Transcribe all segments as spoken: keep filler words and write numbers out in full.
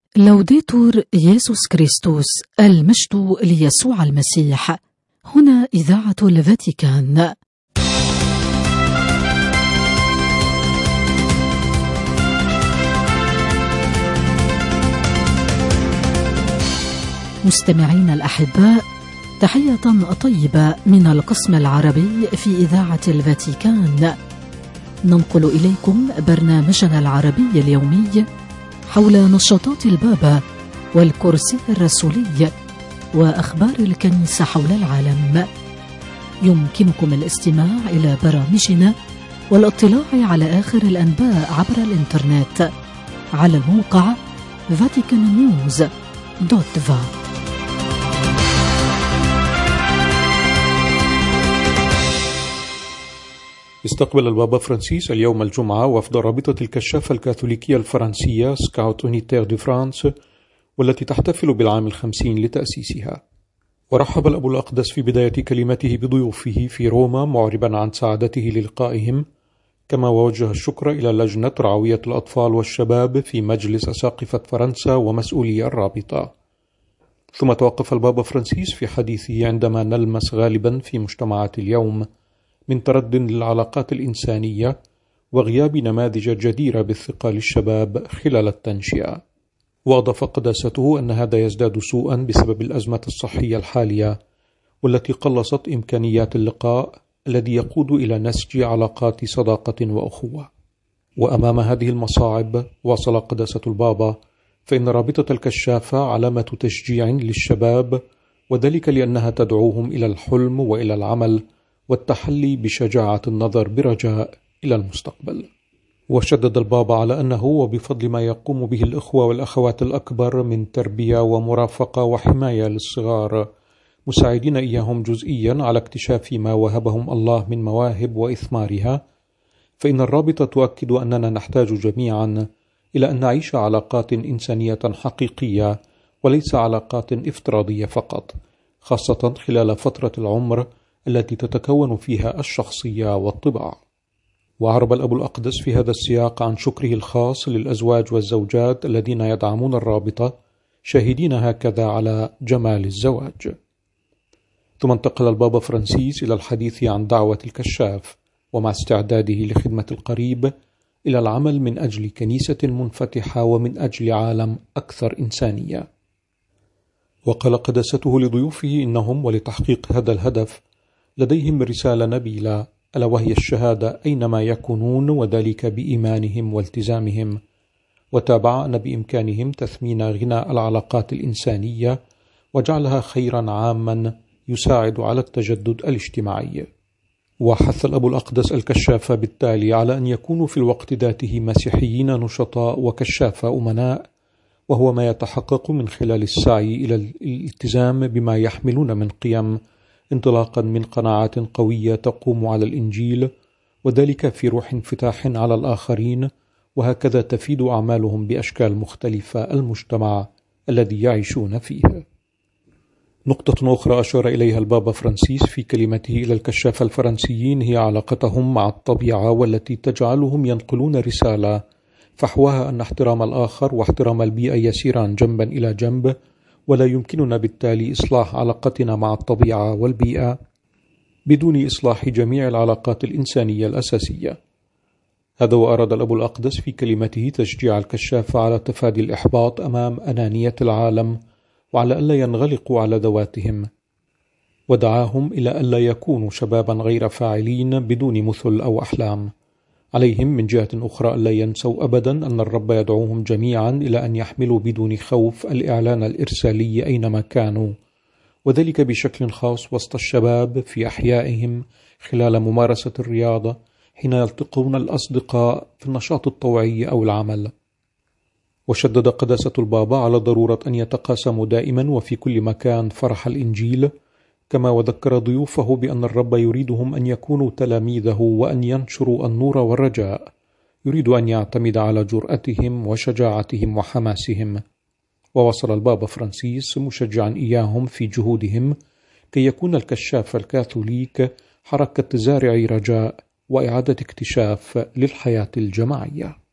لوديتور يسوع كريستوس، المجد ليسوع المسيح. هنا إذاعة الفاتيكان. مستمعين الأحباء، تحية طيبة من القسم العربي في إذاعة الفاتيكان. ننقل إليكم برنامجنا العربي اليومي حول نشاطات البابا والكرسي الرسولي وأخبار الكنيسة حول العالم. يمكنكم الاستماع إلى برامجنا والاطلاع على آخر الأنباء عبر الإنترنت على الموقع فاتيكان نيوز دوت فا. استقبل البابا فرانسيس اليوم الجمعة وفد رابطة الكشافة الكاثوليكية الفرنسية سكاوت أونيتير دو فرانس، والتي تحتفل بالعام الخمسين لتأسيسها. ورحب الأب الأقدس في بداية كلمته بضيوفه في روما معربا عن سعادته للقائهم، كما ووجه الشكر إلى لجنة رعوية الأطفال والشباب في مجلس أساقفة فرنسا ومسؤولي الرابطة. ثم توقف البابا فرانسيس في حديثه عندما نلمس غالبا في مجتمعات اليوم من ترد للعلاقات الإنسانية وغياب نماذج جديرة بالثقة للشباب خلال التنشئة. وأضاف قداسته أن هذا يزداد سوءا بسبب الأزمة الصحية الحالية، والتي قلصت إمكانيات اللقاء الذي يقود إلى نسج علاقات صداقة وأخوة. وأمام هذه المصاعب، واصل قداسة البابا، فإن رابطة الكشافة علامة تشجيع للشباب، وذلك لأنها تدعوهم إلى الحلم وإلى العمل والتحلي بشجاعة النظر برجاء إلى المستقبل. وشدد البابا على أنه وبفضل ما يقوم به الإخوة والأخوات الأكبر من تربية ومرافقة وحماية للصغار، مساعدين إياهم جزئيا على اكتشاف ما وهبهم الله من مواهب وإثمارها، فإن الرابطة تؤكد أننا نحتاج جميعا إلى أن نعيش علاقات إنسانية حقيقية وليس علاقات افتراضية فقط، خاصة خلال فترة العمر التي تتكون فيها الشخصية والطباع. وعرب الأب الأقدس في هذا السياق عن شكره الخاص للأزواج والزوجات الذين يدعمون الرابطة، شاهدين هكذا على جمال الزواج. ثم انتقل البابا فرانسيس إلى الحديث عن دعوة الكشاف، ومع استعداده لخدمة القريب إلى العمل من أجل كنيسة منفتحة ومن أجل عالم أكثر إنسانية. وقال قداسته لضيوفه إنهم ولتحقيق هذا الهدف لديهم رسالة نبيلة، ألا وهي الشهادة أينما يكونون، وذلك بإيمانهم والتزامهم. وتابع أن بإمكانهم تثمين غنى العلاقات الإنسانية وجعلها خيرا عاما يساعد على التجدد الاجتماعي. وحث الأب الأقدس الكشافة بالتالي على أن يكونوا في الوقت ذاته مسيحيين نشطاء وكشافة أمناء، وهو ما يتحقق من خلال السعي إلى الالتزام بما يحملون من قيم، انطلاقا من قناعات قوية تقوم على الإنجيل، وذلك في روح انفتاح على الآخرين، وهكذا تفيد أعمالهم بأشكال مختلفة المجتمع الذي يعيشون فيه. نقطة أخرى أشار إليها البابا فرانسيس في كلمته إلى الكشافة الفرنسيين هي علاقتهم مع الطبيعة، والتي تجعلهم ينقلون رسالة فحواها أن احترام الآخر واحترام البيئة يسيران جنبا إلى جنب، ولا يمكننا بالتالي إصلاح علاقتنا مع الطبيعة والبيئة بدون إصلاح جميع العلاقات الإنسانية الأساسية. هذا وأراد الأب الأقدس في كلمته تشجيع الكشافة على تفادي الإحباط أمام أنانية العالم، وعلى ألا ينغلقوا على ذواتهم، ودعاهم إلى ألا يكونوا شبابا غير فاعلين بدون مثل أو أحلام. عليهم من جهة أخرى ألا ينسوا أبدا أن الرب يدعوهم جميعا إلى أن يحملوا بدون خوف الإعلان الإرسالي أينما كانوا، وذلك بشكل خاص وسط الشباب في أحيائهم خلال ممارسة الرياضة، حين يلتقون الأصدقاء في النشاط الطوعي أو العمل. وشدد قداسة البابا على ضرورة أن يتقاسموا دائما وفي كل مكان فرح الإنجيل، كما وذكر ضيوفه بأن الرب يريدهم أن يكونوا تلاميذه وأن ينشروا النور والرجاء، يريد أن يعتمد على جرأتهم وشجاعتهم وحماسهم. ووصل البابا فرانسيس مشجعا إياهم في جهودهم كي يكون الكشاف الكاثوليك حركة زارعي رجاء وإعادة اكتشاف للحياة الجماعية.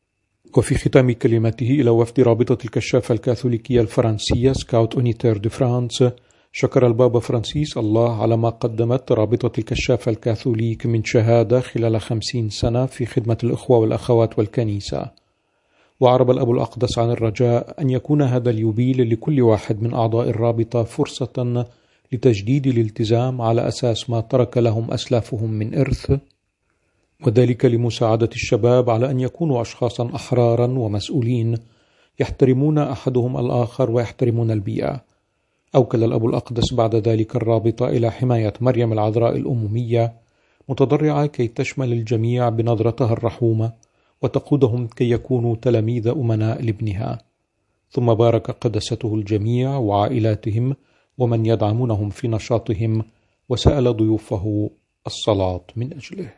وفي ختام كلمته إلى وفد رابطة الكشافة الكاثوليكية الفرنسية سكاوت أونيتير دي فرانس، شكر البابا فرانسيس الله على ما قدمت رابطة الكشافة الكاثوليك من شهادة خلال خمسين سنة في خدمة الإخوة والأخوات والكنيسة. وعرب الأب الأقدس عن الرجاء أن يكون هذا اليوبيل لكل واحد من أعضاء الرابطة فرصة لتجديد الالتزام على أساس ما ترك لهم أسلافهم من إرث، وذلك لمساعدة الشباب على أن يكونوا أشخاصا أحرارا ومسؤولين يحترمون أحدهم الآخر ويحترمون البيئة. أوكل الأب الأقدس بعد ذلك الرابطة إلى حماية مريم العذراء الأمومية، متضرعة كي تشمل الجميع بنظرتها الرحومة وتقودهم كي يكونوا تلاميذ أمناء لابنها. ثم بارك قدسته الجميع وعائلاتهم ومن يدعمونهم في نشاطهم، وسأل ضيوفه الصلاة من أجله.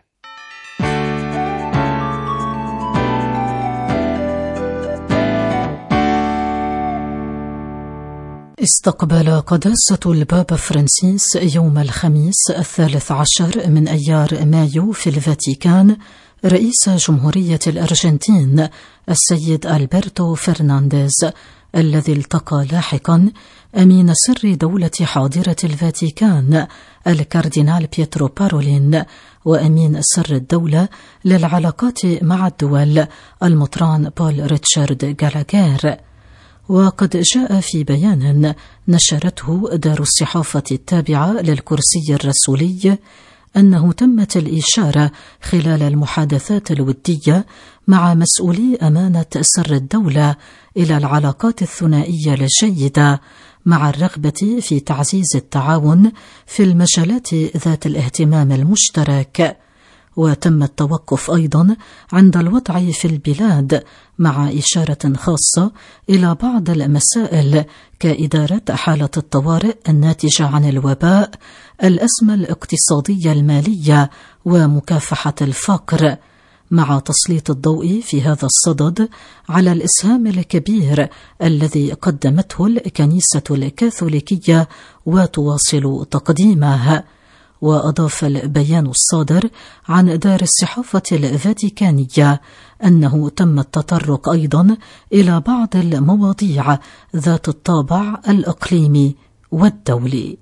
استقبل قداسة البابا فرانسيس يوم الخميس الثالث عشر من أيار مايو في الفاتيكان رئيس جمهورية الأرجنتين السيد ألبرتو فرنانديز، الذي التقى لاحقا أمين سر دولة حاضرة الفاتيكان الكاردينال بيترو بارولين، وأمين سر الدولة للعلاقات مع الدول المطران بول ريتشارد جالاغير. وقد جاء في بيان نشرته دار الصحافة التابعة للكرسي الرسولي أنه تمت الإشارة خلال المحادثات الودية مع مسؤولي أمانة سر الدولة إلى العلاقات الثنائية الجيدة، مع الرغبة في تعزيز التعاون في المجالات ذات الاهتمام المشترك. وتم التوقف أيضا عند الوضع في البلاد، مع إشارة خاصة إلى بعض المسائل كإدارة حالة الطوارئ الناتجة عن الوباء، الأزمة الاقتصادية المالية، ومكافحة الفقر، مع تسليط الضوء في هذا الصدد على الإسهام الكبير الذي قدمته الكنيسة الكاثوليكية وتواصل تقديمه. وأضاف البيان الصادر عن دار الصحافة الفاتيكانية أنه تم التطرق أيضا إلى بعض المواضيع ذات الطابع الإقليمي والدولي.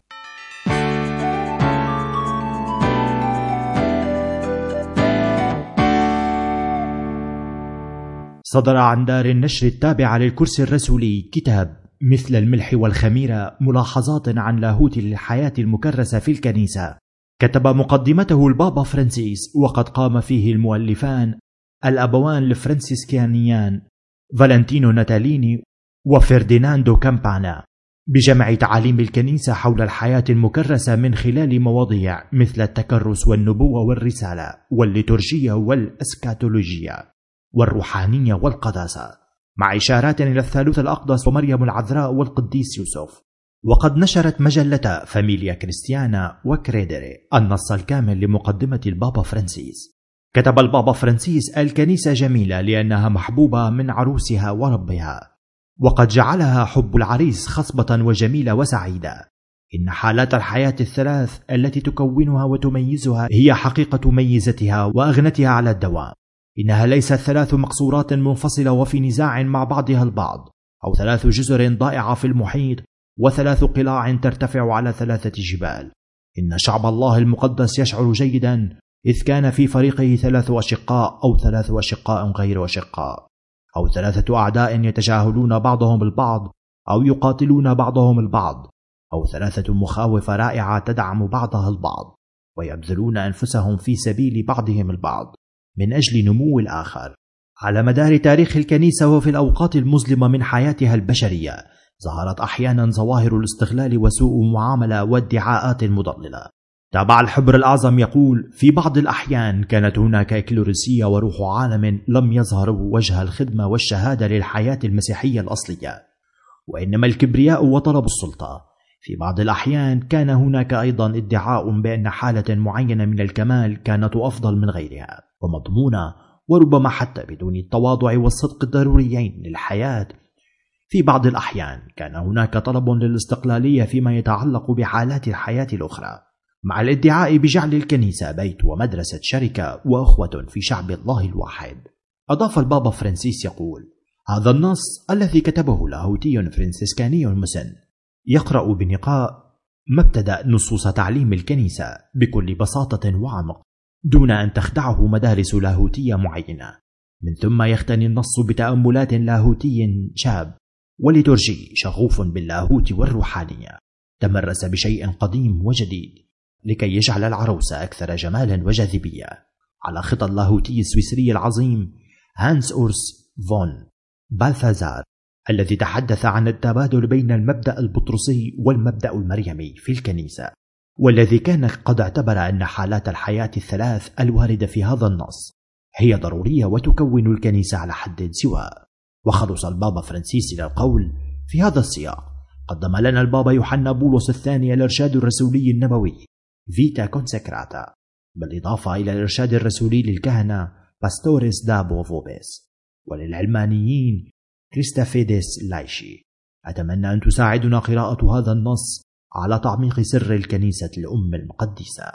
صدر عن دار النشر التابعة للكرسي الرسولي كتاب مثل الملح والخميرة، ملاحظات عن لاهوت الحياة المكرسة في الكنيسة. كتب مقدمته البابا فرانسيس، وقد قام فيه المؤلفان الأبوان الفرنسيسكانيان فالنتينو ناتاليني وفرديناندو كامبانا بجمع تعاليم الكنيسة حول الحياة المكرسة من خلال مواضيع مثل التكرس والنبوة والرسالة والليتورجية والأسكاتولوجيا والروحانية والقداسة، مع إشارات إلى الثالوث الأقدس ومريم العذراء والقديس يوسف. وقد نشرت مجلة فاميليا كريستيانا وكريدري النص الكامل لمقدمة البابا فرانسيس. كتب البابا فرانسيس: الكنيسة جميلة لأنها محبوبة من عروسها وربها، وقد جعلها حب العريس خصبة وجميلة وسعيدة. إن حالات الحياة الثلاث التي تكونها وتميزها هي حقيقة ميزتها وأغنتها على الدوام. إنها ليست ثلاث مقصورات منفصلة وفي نزاع مع بعضها البعض، أو ثلاث جزر ضائعة في المحيط وثلاث قلاع ترتفع على ثلاثة جبال. إن شعب الله المقدس يشعر جيدا إذ كان في فريقه ثلاث أشقاء، أو ثلاث أشقاء غير أشقاء، أو ثلاثة أعداء يتجاهلون بعضهم البعض أو يقاتلون بعضهم البعض، أو ثلاثة مخاوف رائعة تدعم بعضها البعض ويبذلون أنفسهم في سبيل بعضهم البعض من أجل نمو الآخر. على مدار تاريخ الكنيسة وفي الأوقات المظلمة من حياتها البشرية ظهرت أحيانا ظواهر الاستغلال وسوء المعاملة والادعاءات المضللة. تابع الحبر الأعظم يقول: في بعض الأحيان كانت هناك إكليروسية وروح عالم لم يظهروا وجه الخدمة والشهادة للحياة المسيحية الأصلية، وإنما الكبرياء وطلب السلطة. في بعض الأحيان كان هناك أيضا ادعاء بأن حالة معينة من الكمال كانت أفضل من غيرها ومضمونة، وربما حتى بدون التواضع والصدق الضروريين للحياة. في بعض الأحيان كان هناك طلب للاستقلالية فيما يتعلق بحالات الحياة الأخرى، مع الادعاء بجعل الكنيسة بيت ومدرسة شركة وأخوة في شعب الله الواحد. أضاف البابا فرانسيس يقول: هذا النص الذي كتبه لاهوتي فرنسيسكاني مسن يقرأ بنقاء مبتدأ نصوص تعليم الكنيسة بكل بساطة وعمق دون أن تخدعه مدارس لاهوتية معينة، من ثم يختني النص بتأملات لاهوتي شاب وليتورجي شغوف باللاهوت والروحانية، تمرس بشيء قديم وجديد لكي يجعل العروس أكثر جمالا وجاذبية، على خطى اللاهوتي السويسري العظيم هانس أورس فون بالثازار الذي تحدث عن التبادل بين المبدأ البطرسي والمبدأ المريمي في الكنيسة، والذي كان قد اعتبر أن حالات الحياة الثلاث الواردة في هذا النص هي ضرورية وتكون الكنيسة على حد سواء. وخلص البابا فرانسيس إلى القول في هذا السياق: قدم لنا البابا يوحنا بولس الثاني الإرشاد الرسولي النبوي فيتا كونسكراتا، بالإضافة إلى الإرشاد الرسولي للكهنة باستوريس دابو فوبيس، وللعلمانيين كريستافيديس لايشي. أتمنى أن تساعدنا قراءة هذا النص على تعميق سر الكنيسة الأم المقدسة.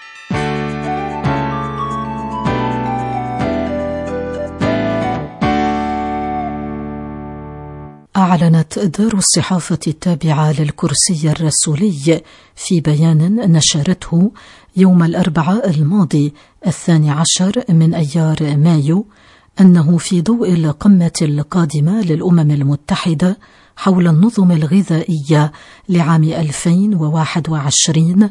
أعلنت دار الصحافة التابعة للكرسي الرسولي في بيان نشرته يوم الأربعاء الماضي الثاني عشر من أيار مايو أنه في ضوء القمة القادمة للأمم المتحدة حول النظم الغذائية لعام ألفين وواحد وعشرين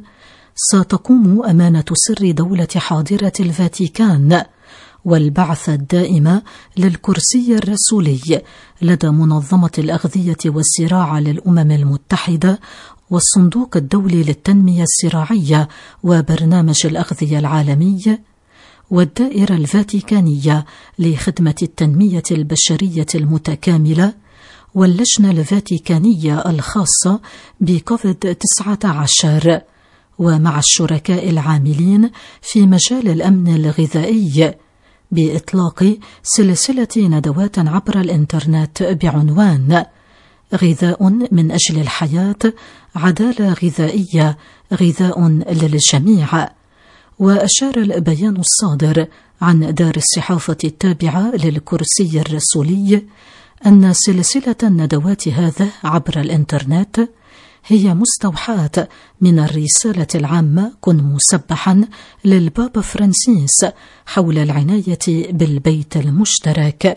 ستقوم أمانة سر دولة حاضرة الفاتيكان والبعثة الدائمة للكرسي الرسولي لدى منظمة الأغذية والزراعة للأمم المتحدة والصندوق الدولي للتنمية الزراعية وبرنامج الأغذية العالمي والدائرة الفاتيكانية لخدمة التنمية البشرية المتكاملة واللجنة الفاتيكانية الخاصة بكوفيد تسعة عشر، ومع الشركاء العاملين في مجال الأمن الغذائي بإطلاق سلسلة ندوات عبر الإنترنت بعنوان غذاء من أجل الحياة، عدالة غذائية، غذاء للجميع. وأشار البيان الصادر عن دار الصحافة التابعة للكرسي الرسولي أن سلسلة الندوات هذا عبر الإنترنت هي مستوحاة من الرسالة العامة كن مسبحا للبابا فرانسيس حول العناية بالبيت المشترك،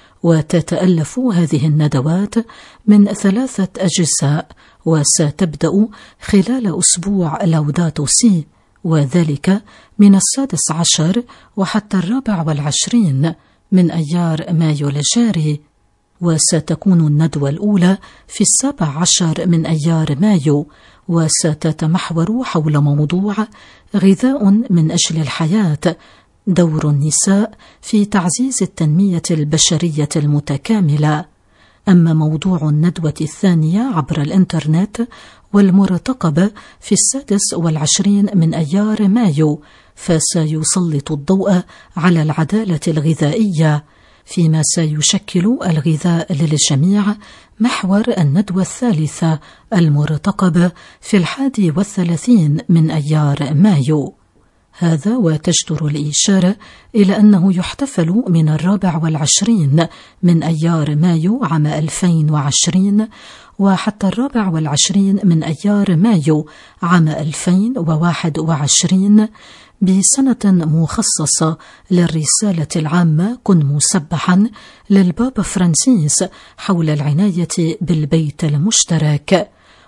وتتألف هذه الندوات من ثلاثة أجزاء وستبدأ خلال أسبوع لوداتو سي، وذلك من السادس عشر وحتى الرابع والعشرين من أيار مايو الجاري، وستكون الندوة الأولى في السابع عشر من أيار مايو، وستتمحور حول موضوع غذاء من أجل الحياة، دور النساء في تعزيز التنمية البشرية المتكاملة. أما موضوع الندوة الثانية عبر الإنترنت والمرتقبة في السادس والعشرين من أيار مايو فسيسلط الضوء على العدالة الغذائية، فيما سيشكل الغذاء للجميع محور الندوة الثالثة المرتقبة في الحادي والثلاثين من أيار مايو. هذا وتجدر الإشارة إلى أنه يحتفل من الرابع والعشرين من أيار مايو عام ألفين وعشرين وحتى الرابع والعشرين من أيار مايو عام ألفين وواحد وعشرين بسنة مخصصة للرسالة العامة كن مسبحا للبابا فرانسيس حول العناية بالبيت المشترك،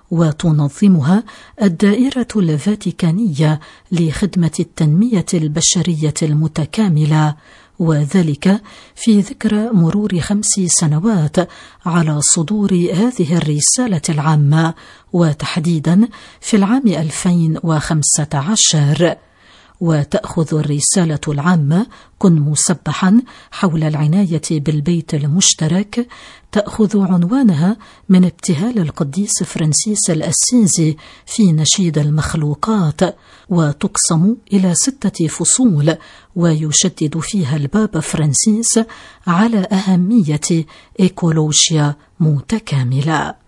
وتنظمها الدائرة الفاتيكانية لخدمة التنمية البشرية المتكاملة، وذلك في ذكرى مرور خمس سنوات على صدور هذه الرسالة العامة، وتحديدا في العام ألفين وخمسة عشر. وتأخذ الرسالة العامة كن مسبحا حول العناية بالبيت المشترك تأخذ عنوانها من ابتهال القديس فرانسيس الأسيزي في نشيد المخلوقات، وتقسم إلى ستة فصول، ويشدد فيها البابا فرانسيس على أهمية إيكولوجيا متكاملة.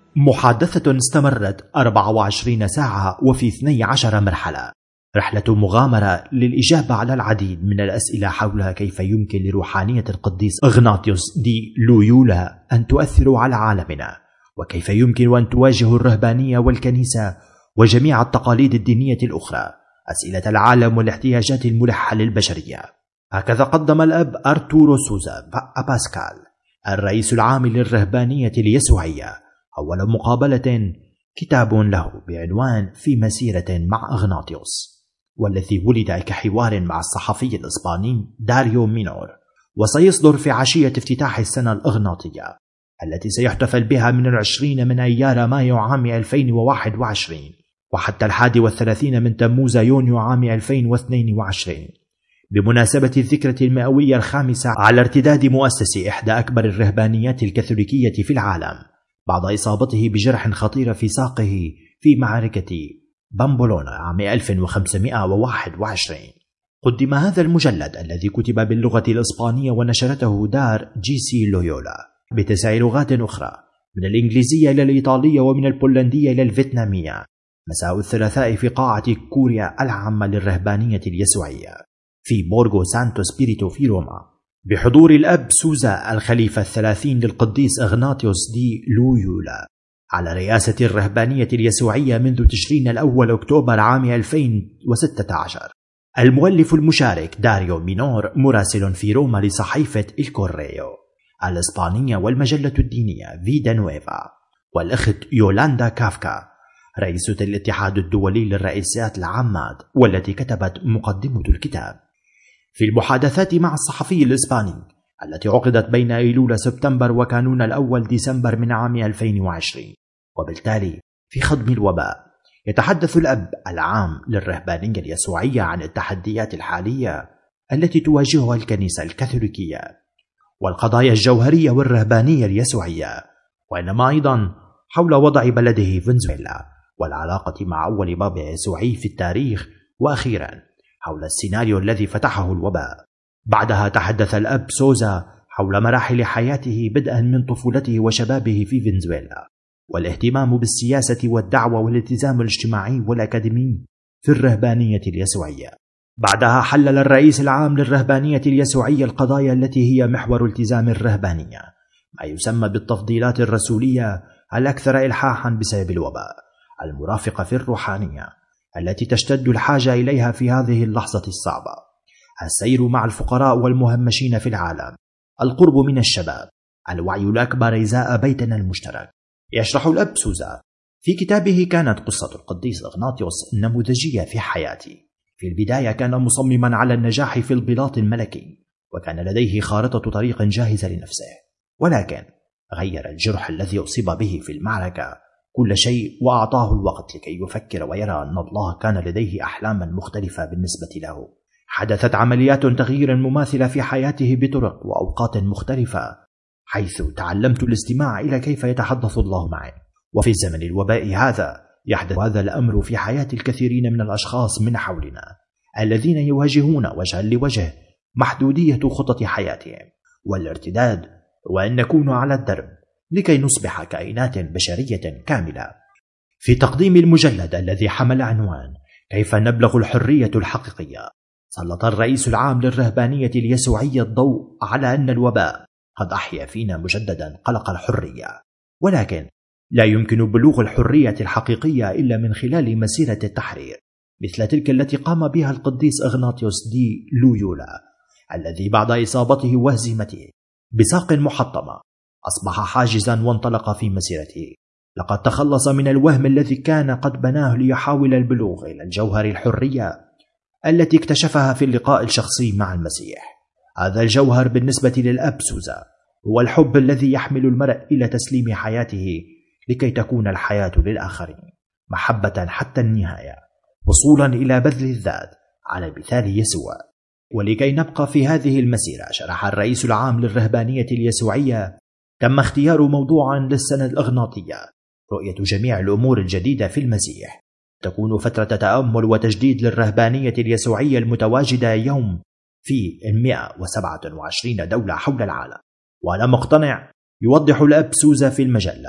محادثة استمرت أربع وعشرين ساعة وفي اثني عشر مرحلة، رحلة مغامرة للإجابة على العديد من الأسئلة حول كيف يمكن لروحانية القديس إغناطيوس دي لويولا أن تؤثر على عالمنا، وكيف يمكن أن تواجه الرهبانية والكنيسة وجميع التقاليد الدينية الأخرى أسئلة العالم والاحتياجات الملحة للبشرية. هكذا قدم الأب أرتورو سوزا باسكال الرئيس العام للرهبانية اليسوعية أول مقابلة كتاب له بعنوان في مسيرة مع إغناطيوس، والذي ولد كحوار مع الصحفي الإسباني داريو مينور، وسيصدر في عشية افتتاح السنة الإغناطية التي سيحتفل بها من العشرين من أيار مايو عام ألفين وواحد وعشرين وحتى الحادي والثلاثين من تموز يونيو عام ألفين واثنين وعشرين، بمناسبة الذكرى المئوية الخامسة على ارتداد مؤسس إحدى أكبر الرهبانيات الكاثوليكية في العالم بعد إصابته بجرح خطير في ساقه في معركة بامبلونا عام ألف وخمسمائة وواحد وعشرين. قدم هذا المجلد الذي كتب باللغة الإسبانية ونشرته دار جي سي لويولا بتسع لغات أخرى من الإنجليزية إلى الإيطالية ومن البولندية إلى الفيتنامية مساء الثلاثاء في قاعة كوريا العامة للرهبانية اليسوعية في بورغو سانتو سبيريتو في روما، بحضور الأب سوزا الخليفة الثلاثين للقديس إغناطيوس دي لويولا على رئاسة الرهبانية اليسوعية منذ تشرين الأول أكتوبر عام ألفين وستة عشر. المؤلف المشارك داريو مينور مراسل في روما لصحيفة الكوريو الإسبانية والمجلة الدينية فيدا نويفا، والأخت يولاندا كافكا رئيسة الاتحاد الدولي للرئيسات العامات والتي كتبت مقدمة الكتاب. في المحادثات مع الصحفي الإسباني التي عقدت بين أيلول سبتمبر وكانون الأول ديسمبر من عام ألفين وعشرين، وبالتالي في خضم الوباء، يتحدث الأب العام للرهبانية اليسوعية عن التحديات الحالية التي تواجهها الكنيسة الكاثوليكية والقضايا الجوهرية والرهبانية اليسوعية، وإنما أيضا حول وضع بلده فنزويلا والعلاقة مع أول بابا يسوعي في التاريخ، وأخيرا حول السيناريو الذي فتحه الوباء. بعدها تحدث الأب سوزا حول مراحل حياته بدءا من طفولته وشبابه في فنزويلا والاهتمام بالسياسة والدعوة والالتزام الاجتماعي والأكاديمي في الرهبانية اليسوعية. بعدها حلل الرئيس العام للرهبانية اليسوعية القضايا التي هي محور التزام الرهبانية، ما يسمى بالتفضيلات الرسولية الأكثر إلحاحا بسبب الوباء، المرافقة في الروحانية التي تشتد الحاجة إليها في هذه اللحظة الصعبة، السير مع الفقراء والمهمشين في العالم، القرب من الشباب، الوعي الأكبر إزاء بيتنا المشترك. يشرح الأب سوزا في كتابه: كانت قصة القديس إغناطيوس نموذجية في حياتي. في البداية كان مصمما على النجاح في البلاط الملكي، وكان لديه خارطة طريق جاهزة لنفسه، ولكن غير الجرح الذي أصيب به في المعركة كل شيء، وأعطاه الوقت لكي يفكر ويرى أن الله كان لديه أحلاما مختلفة بالنسبة له. حدثت عمليات تغيير مماثلة في حياته بطرق وأوقات مختلفة، حيث تعلمت الاستماع إلى كيف يتحدث الله معي. وفي زمن الوباء هذا يحدث هذا الأمر في حياة الكثيرين من الأشخاص من حولنا الذين يواجهون وجها لوجه محدودية خطط حياتهم والارتداد، وأن نكون على الدرب لكي نصبح كائنات بشرية كاملة. في تقديم المجلد الذي حمل عنوان كيف نبلغ الحرية الحقيقية، سلط الرئيس العام للرهبانية اليسوعية الضوء على أن الوباء قد أحيا فينا مجددا قلق الحرية، ولكن لا يمكن بلوغ الحرية الحقيقية إلا من خلال مسيرة التحرير مثل تلك التي قام بها القديس إغناطيوس دي لويولا، الذي بعد إصابته وهزيمته بساق محطمة أصبح حاجزا وانطلق في مسيرته. لقد تخلص من الوهم الذي كان قد بناه ليحاول البلوغ إلى الجوهر الحرية التي اكتشفها في اللقاء الشخصي مع المسيح. هذا الجوهر بالنسبة للأب سوزا هو الحب الذي يحمل المرء إلى تسليم حياته لكي تكون الحياة للآخرين محبة حتى النهاية، وصولا إلى بذل الذات على مثال يسوع. ولكي نبقى في هذه المسيرة، شرح الرئيس العام للرهبانية اليسوعية: تم اختيار موضوعا للسنة الإغناطية رؤية جميع الأمور الجديدة في المسيح. تكون فترة تأمل وتجديد للرهبانية اليسوعية المتواجدة يوم في مئة وسبعة وعشرين دولة حول العالم. وأنا مقتنع، يوضح الأب سوزا في المجلة،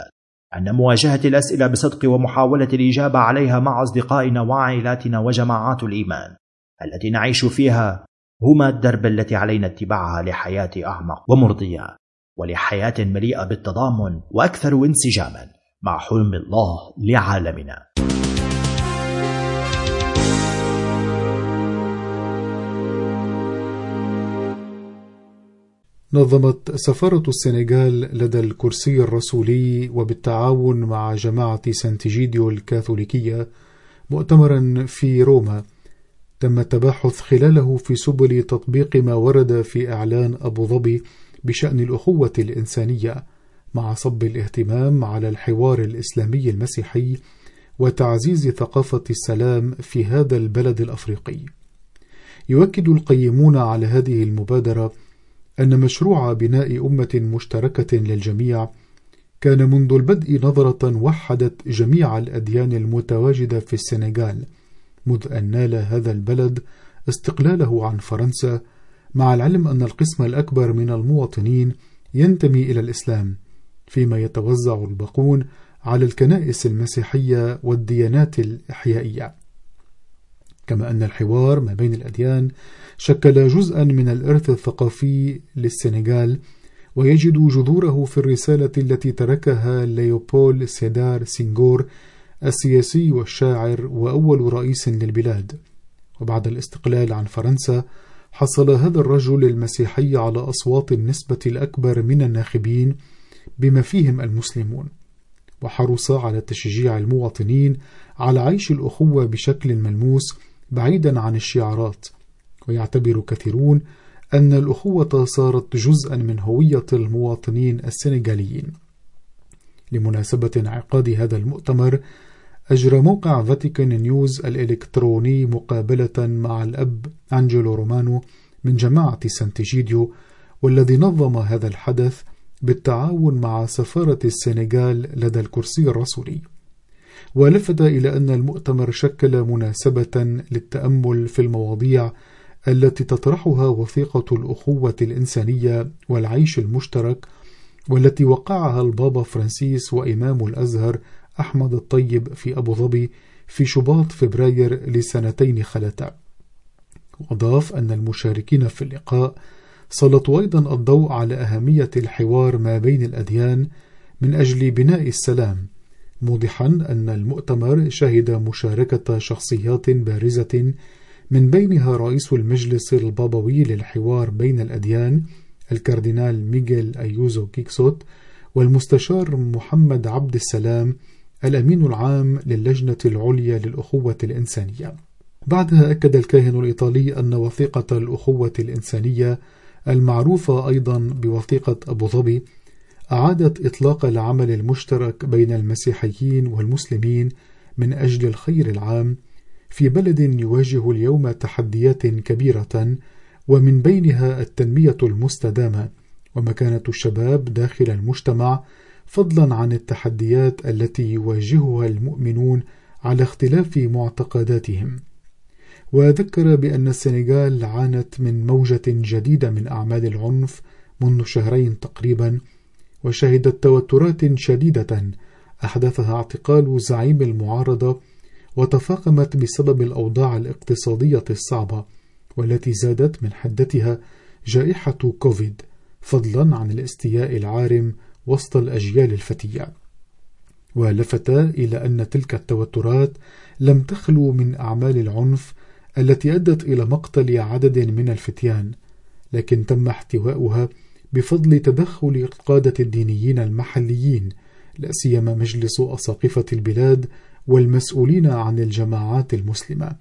أن مواجهة الأسئلة بصدق ومحاولة الإجابة عليها مع أصدقائنا وعائلاتنا وجماعات الإيمان التي نعيش فيها هما الدرب التي علينا اتباعها لحياة أعمق ومرضية، ولحياة مليئة بالتضامن وأكثر انسجاما مع حلم الله لعالمنا. نظمت سفارة السنغال لدى الكرسي الرسولي وبالتعاون مع جماعة سانتيجيديو الكاثوليكية مؤتمرا في روما تم التباحث خلاله في سبل تطبيق ما ورد في إعلان أبو ظبي بشأن الأخوة الإنسانية، مع صب الاهتمام على الحوار الإسلامي المسيحي وتعزيز ثقافة السلام في هذا البلد الأفريقي. يؤكد القيمون على هذه المبادرة أن مشروع بناء أمة مشتركة للجميع كان منذ البدء نظرة وحدت جميع الأديان المتواجدة في السنغال منذ أن نال هذا البلد استقلاله عن فرنسا، مع العلم أن القسم الأكبر من المواطنين ينتمي إلى الإسلام، فيما يتوزع الباقون على الكنائس المسيحية والديانات الإحيائية. كما أن الحوار ما بين الأديان شكل جزءا من الإرث الثقافي للسنغال، ويجد جذوره في الرسالة التي تركها ليوبول سيدار سينغور السياسي والشاعر وأول رئيس للبلاد. وبعد الاستقلال عن فرنسا حصل هذا الرجل المسيحي على أصوات النسبة الأكبر من الناخبين بما فيهم المسلمون، وحرص على تشجيع المواطنين على عيش الأخوة بشكل ملموس بعيدا عن الشعارات. ويعتبر كثيرون أن الأخوة صارت جزءا من هوية المواطنين السنغاليين. لمناسبة انعقاد هذا المؤتمر أجرى موقع فاتيكان نيوز الإلكتروني مقابلة مع الأب أنجلو رومانو من جماعة سانتيجيديو، والذي نظم هذا الحدث بالتعاون مع سفارة السنغال لدى الكرسي الرسولي. ولفت إلى أن المؤتمر شكل مناسبة للتأمل في المواضيع التي تطرحها وثيقة الأخوة الإنسانية والعيش المشترك، والتي وقعها البابا فرانسيس وإمام الأزهر أحمد الطيب في أبو ظبي في شباط فبراير لسنتين خلتا. وأضاف أن المشاركين في اللقاء سلطوا أيضا الضوء على أهمية الحوار ما بين الأديان من أجل بناء السلام، موضحا أن المؤتمر شهد مشاركة شخصيات بارزة من بينها رئيس المجلس البابوي للحوار بين الأديان الكاردينال ميغيل أيوزو كيكسوت، والمستشار محمد عبد السلام الأمين العام للجنة العليا للأخوة الإنسانية. بعدها أكد الكاهن الإيطالي أن وثيقة الأخوة الإنسانية المعروفة أيضا بوثيقة أبو ظبي أعادت إطلاق العمل المشترك بين المسيحيين والمسلمين من أجل الخير العام في بلد يواجه اليوم تحديات كبيرة، ومن بينها التنمية المستدامة ومكانة الشباب داخل المجتمع، فضلا عن التحديات التي يواجهها المؤمنون على اختلاف معتقداتهم. وذكر بأن السنغال عانت من موجة جديدة من أعمال العنف منذ شهرين تقريبا، وشهدت توترات شديدة أحدثها اعتقال زعيم المعارضة، وتفاقمت بسبب الأوضاع الاقتصادية الصعبة والتي زادت من حدتها جائحة كوفيد، فضلا عن الاستياء العارم وسط الأجيال الفتية. ولفت إلى أن تلك التوترات لم تخلو من أعمال العنف التي أدت إلى مقتل عدد من الفتيان، لكن تم احتوائها بفضل تدخل القادة الدينيين المحليين، لا سيما مجلس أساقفة البلاد والمسؤولين عن الجماعات المسلمة.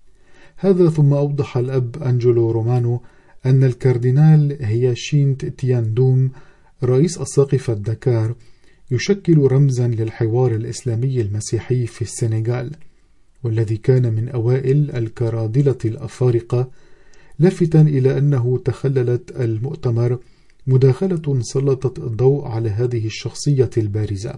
هذا ثم أوضح الأب أنجلو رومانو أن الكاردينال هياشينت تياندوم رئيس أساقفة دكار يشكل رمزا للحوار الإسلامي المسيحي في السنغال، والذي كان من أوائل الكرادلة الأفارقة، لافتا إلى أنه تخللت المؤتمر مداخلة سلطت الضوء على هذه الشخصية البارزة.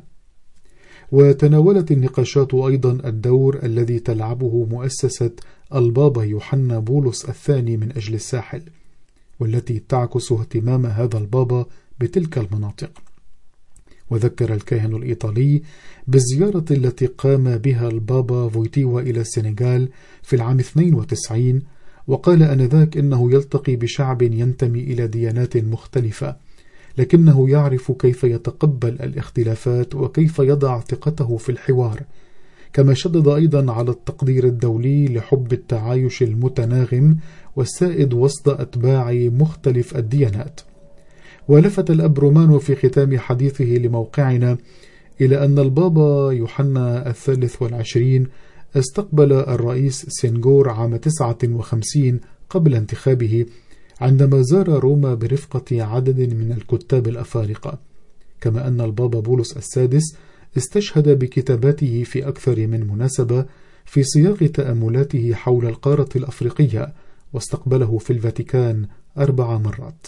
وتناولت النقاشات أيضا الدور الذي تلعبه مؤسسة البابا يوحنا بولس الثاني من أجل الساحل، والتي تعكس اهتمام هذا البابا بتلك المناطق. وذكر الكاهن الإيطالي بالزيارة التي قام بها البابا فويتيوا إلى السنغال في العام اثنين وتسعين، وقال آنذاك إنه يلتقي بشعب ينتمي إلى ديانات مختلفة، لكنه يعرف كيف يتقبل الاختلافات وكيف يضع ثقته في الحوار. كما شدد أيضا على التقدير الدولي لحب التعايش المتناغم والسائد وسط أتباع مختلف الديانات. ولفت الأب رومانو في ختام حديثه لموقعنا إلى أن البابا يوحنا الثالث والعشرين استقبل الرئيس سنغور عام تسعة وخمسين قبل انتخابه عندما زار روما برفقة عدد من الكتاب الأفارقة، كما أن البابا بولس السادس استشهد بكتاباته في أكثر من مناسبة في سياق تأملاته حول القارة الأفريقية، واستقبله في الفاتيكان أربع مرات.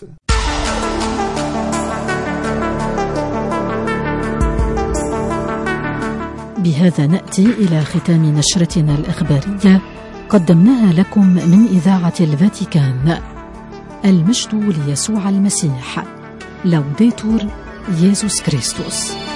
بهذا نأتي إلى ختام نشرتنا الإخبارية قدمناها لكم من إذاعة الفاتيكان. المجد ليسوع المسيح. لوديتور يسوع كريستوس.